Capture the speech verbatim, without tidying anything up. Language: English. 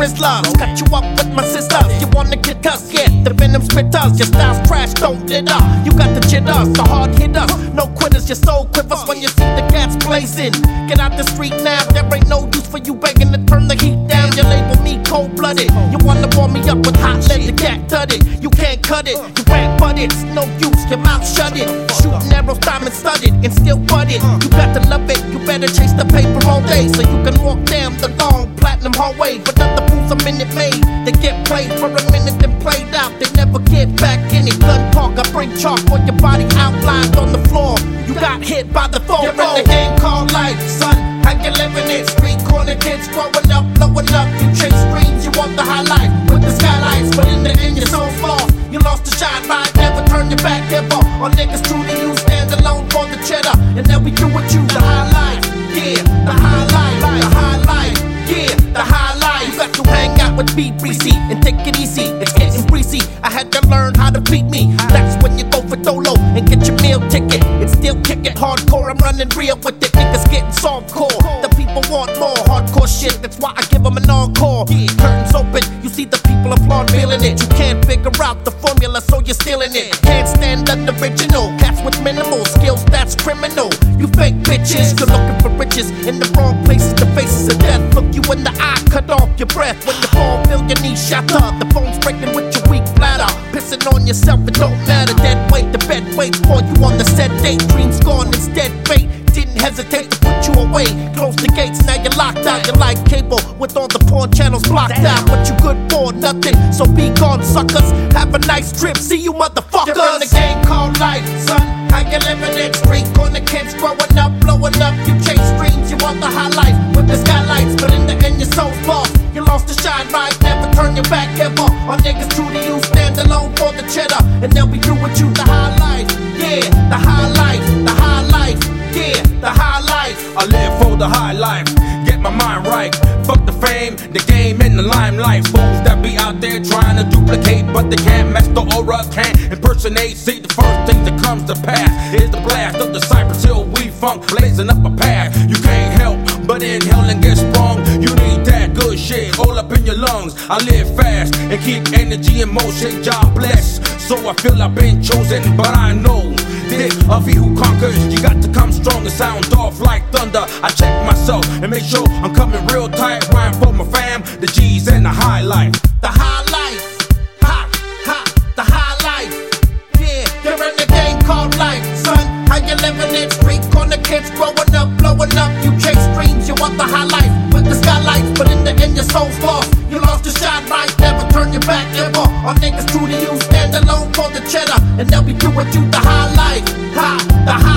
Twizzlers. Cut you up with my sisters. You wanna get us? Yeah, the venom spitters. Your style's trash, don't litter. You got the jitters, the hard hitters. No quitters, your soul quivers when you see the gas blazing. Get out the street now, there ain't no use for you begging to turn the heat down. You label me cold-blooded. You wanna warm me up with hot lead, the cat thudded. You can't cut it, you can't butt it. It's no use, your mouth shut it. Shooting arrows, diamond studded, and still butt it. You got to love it, you better chase the paper all day, so you can walk down the long platinum hallway. But other fools a minute made, they get played for a minute then played out. They never get back in it. Gun talk, I bring chalk on your body outlined on the floor. You got hit by the phone. You're in the game called life, son. How you living it? Street corner kids growing up, blowing up. You chase dreams, you want the high life with the skylights, but in the end you're so lost. You lost the shine, right? Never turn your back ever. All niggas true to you, stand alone for the cheddar, and then we do what you the high life. Yeah, the high life, the high life. Yeah, the high life. You got to hang out with B B C and take it easy. It's getting breezy. I had to learn how to beat me. That's when you go for dolo and get your meal ticket. It's still kicking hardcore. I'm running real with it. Niggas getting softcore. The people want more hardcore shit. That's why I give them an encore. Curtains open. You see the people applaud, feeling it. You can't figure out the formula, so you're stealing it. Can't stand the original. Cats with minimal skills, that's criminal. You fake bitches, you're looking for riches in the wrong places. The faces of death look you in the eye, cut off your breath. When you fall, feel your knees shatter. The phone's breaking with your weak bladder. Pissing on yourself, it don't matter. Dead weight, the bed waits for you on the set date. Dreams gone, it's dead fate. Didn't hesitate to put you away. Close the gates, now you're locked out. You're like cable with all the porn channels blocked out. What you good for? Nothing. So be gone, suckers. Have a nice trip. See you motherfuckers. You're in the game called life, son. How you living it? Street corner kids growing up, blowing up. You chase dreams, you want the high life with the skylights, but in the end your soul's lost. You lost the shine, right? Never turn your back ever. All niggas true to you, stand alone for the cheddar, and they'll be through with you. The high life, yeah, the high life, the high life. Yeah, the high life. I live for the high life, get my mind right. Fuck the fame, the game, and the limelight. Fools that be out there trying to duplicate, but they can't match the aura, can't impersonate. See, the first thing that comes to pass is the blast of the Cypress Hill weed funk, blazing up a path. You can't help but inhale and get sprung. You need that good shit all up in your lungs. I live fast and keep energy in motion. God bless, so I feel I've been chosen, but I know this of he who conquers. You got to come strong and sound off like thunder. I check myself and make sure I'm coming real tight. Rhyme for my fam, the G's and the high life. The high life, ha, ha, the high life. Yeah, you're in the game called life, son. How you living it? Street corner kids growing up, blowing up. You chase dreams, you want the high life with the skylights, but in the end your soul's lost. You lost your shine, right? Never turn your back ever. All niggas true to you, stand alone for the cheddar, and they'll be through with you. The high life, ha, the high